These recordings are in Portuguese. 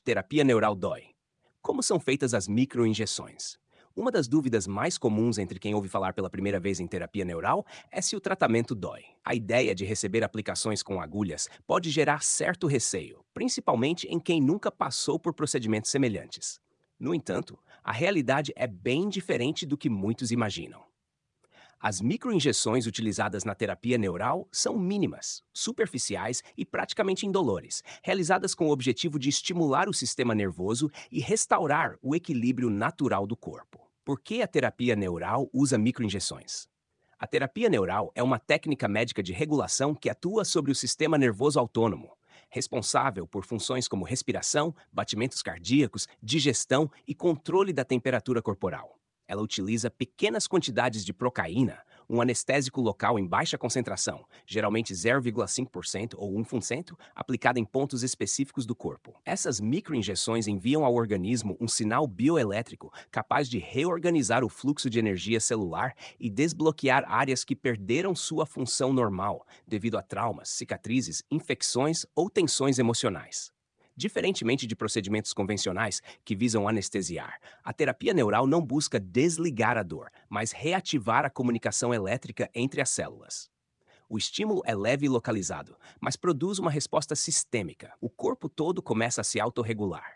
Terapia neural dói. Como são feitas as microinjeções? Uma das dúvidas mais comuns entre quem ouve falar pela primeira vez em terapia neural é se o tratamento dói. A ideia de receber aplicações com agulhas pode gerar certo receio, principalmente em quem nunca passou por procedimentos semelhantes. No entanto, a realidade é bem diferente do que muitos imaginam. As microinjeções utilizadas na terapia neural são mínimas, superficiais e praticamente indolores, realizadas com o objetivo de estimular o sistema nervoso e restaurar o equilíbrio natural do corpo. Por que a terapia neural usa microinjeções? A terapia neural é uma técnica médica de regulação que atua sobre o sistema nervoso autônomo, responsável por funções como respiração, batimentos cardíacos, digestão e controle da temperatura corporal. Ela utiliza pequenas quantidades de procaína, um anestésico local em baixa concentração, geralmente 0,5% ou 1%, aplicada em pontos específicos do corpo. Essas microinjeções enviam ao organismo um sinal bioelétrico capaz de reorganizar o fluxo de energia celular e desbloquear áreas que perderam sua função normal devido a traumas, cicatrizes, infecções ou tensões emocionais. Diferentemente de procedimentos convencionais que visam anestesiar, a terapia neural não busca desligar a dor, mas reativar a comunicação elétrica entre as células. O estímulo é leve e localizado, mas produz uma resposta sistêmica. O corpo todo começa a se autorregular.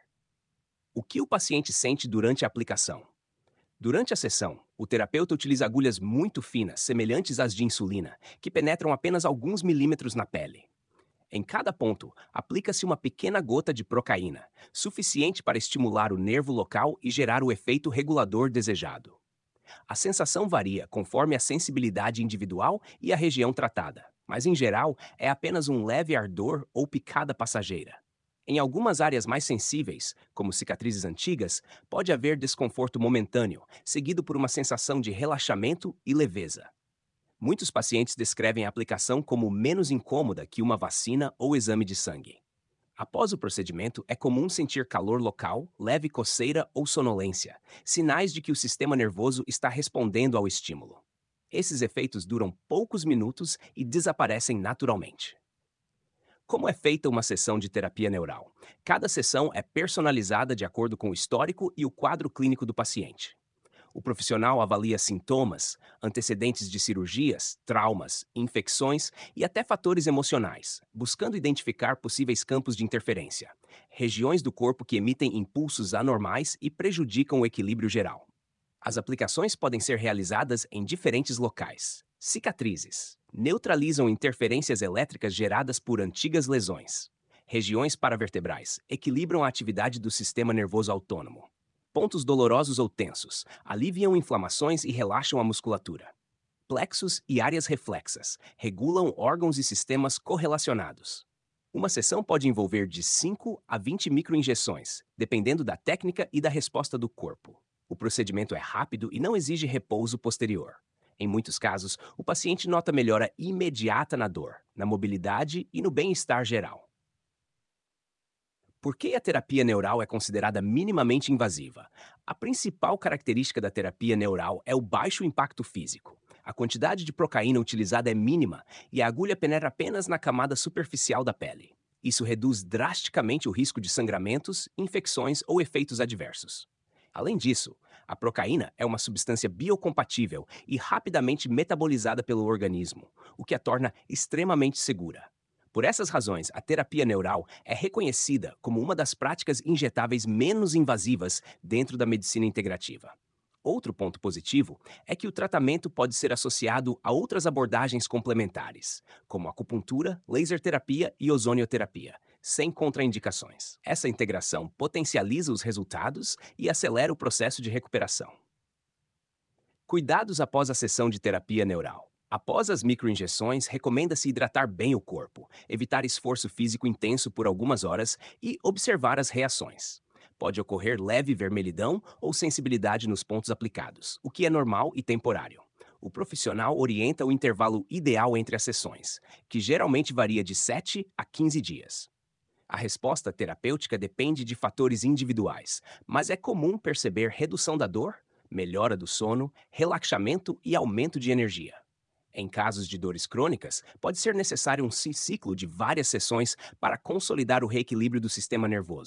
O que o paciente sente durante a aplicação? Durante a sessão, o terapeuta utiliza agulhas muito finas, semelhantes às de insulina, que penetram apenas alguns milímetros na pele. Em cada ponto, aplica-se uma pequena gota de procaína, suficiente para estimular o nervo local e gerar o efeito regulador desejado. A sensação varia conforme a sensibilidade individual e a região tratada, mas em geral é apenas um leve ardor ou picada passageira. Em algumas áreas mais sensíveis, como cicatrizes antigas, pode haver desconforto momentâneo, seguido por uma sensação de relaxamento e leveza. Muitos pacientes descrevem a aplicação como menos incômoda que uma vacina ou exame de sangue. Após o procedimento, é comum sentir calor local, leve coceira ou sonolência, sinais de que o sistema nervoso está respondendo ao estímulo. Esses efeitos duram poucos minutos e desaparecem naturalmente. Como é feita uma sessão de terapia neural? Cada sessão é personalizada de acordo com o histórico e o quadro clínico do paciente. O profissional avalia sintomas, antecedentes de cirurgias, traumas, infecções e até fatores emocionais, buscando identificar possíveis campos de interferência, regiões do corpo que emitem impulsos anormais e prejudicam o equilíbrio geral. As aplicações podem ser realizadas em diferentes locais. Cicatrizes neutralizam interferências elétricas geradas por antigas lesões. Regiões paravertebrais equilibram a atividade do sistema nervoso autônomo. Pontos dolorosos ou tensos aliviam inflamações e relaxam a musculatura. Plexos e áreas reflexas regulam órgãos e sistemas correlacionados. Uma sessão pode envolver de 5 a 20 microinjeções, dependendo da técnica e da resposta do corpo. O procedimento é rápido e não exige repouso posterior. Em muitos casos, o paciente nota melhora imediata na dor, na mobilidade e no bem-estar geral. Por que a terapia neural é considerada minimamente invasiva? A principal característica da terapia neural é o baixo impacto físico. A quantidade de procaína utilizada é mínima e a agulha penetra apenas na camada superficial da pele. Isso reduz drasticamente o risco de sangramentos, infecções ou efeitos adversos. Além disso, a procaína é uma substância biocompatível e rapidamente metabolizada pelo organismo, o que a torna extremamente segura. Por essas razões, a terapia neural é reconhecida como uma das práticas injetáveis menos invasivas dentro da medicina integrativa. Outro ponto positivo é que o tratamento pode ser associado a outras abordagens complementares, como acupuntura, laser terapia e ozonioterapia, sem contraindicações. Essa integração potencializa os resultados e acelera o processo de recuperação. Cuidados após a sessão de terapia neural. Após as microinjeções, recomenda-se hidratar bem o corpo, evitar esforço físico intenso por algumas horas e observar as reações. Pode ocorrer leve vermelhidão ou sensibilidade nos pontos aplicados, o que é normal e temporário. O profissional orienta o intervalo ideal entre as sessões, que geralmente varia de 7 a 15 dias. A resposta terapêutica depende de fatores individuais, mas é comum perceber redução da dor, melhora do sono, relaxamento e aumento de energia. Em casos de dores crônicas, pode ser necessário um ciclo de várias sessões para consolidar o reequilíbrio do sistema nervoso.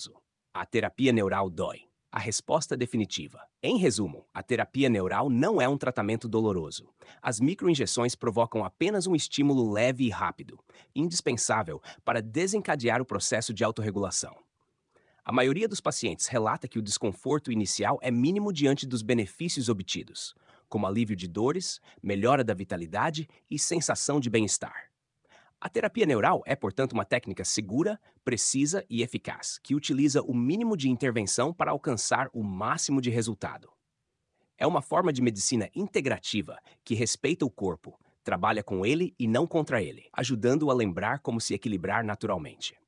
A terapia neural dói. A resposta definitiva. Em resumo, a terapia neural não é um tratamento doloroso. As microinjeções provocam apenas um estímulo leve e rápido, indispensável para desencadear o processo de autorregulação. A maioria dos pacientes relata que o desconforto inicial é mínimo diante dos benefícios obtidos, como alívio de dores, melhora da vitalidade e sensação de bem-estar. A terapia neural é, portanto, uma técnica segura, precisa e eficaz, que utiliza o mínimo de intervenção para alcançar o máximo de resultado. É uma forma de medicina integrativa que respeita o corpo, trabalha com ele e não contra ele, ajudando-o a lembrar como se equilibrar naturalmente.